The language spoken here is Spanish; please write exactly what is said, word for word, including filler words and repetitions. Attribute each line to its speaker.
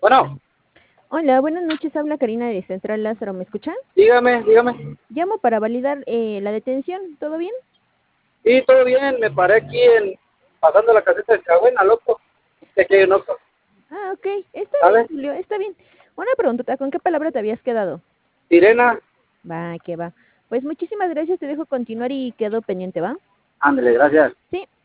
Speaker 1: Bueno,
Speaker 2: Hola, buenas noches, habla Karina de Central Lázaro, ¿me escuchan?
Speaker 1: dígame, dígame.
Speaker 2: Llamo para validar eh, la detención, ¿todo bien?
Speaker 1: Sí, todo bien, me paré aquí en, pasando la caseta de Cagüen al Oxxo. De aquí hay un Oxxo,
Speaker 2: Ah, ok, está bien,
Speaker 1: ¿sale?
Speaker 2: Julio, está bien. Una preguntota, ¿con qué palabra te habías quedado?
Speaker 1: Sirena,
Speaker 2: Va, que va. Pues muchísimas gracias, te dejo continuar y quedo pendiente, ¿va?
Speaker 1: ándale, gracias.
Speaker 2: Sí.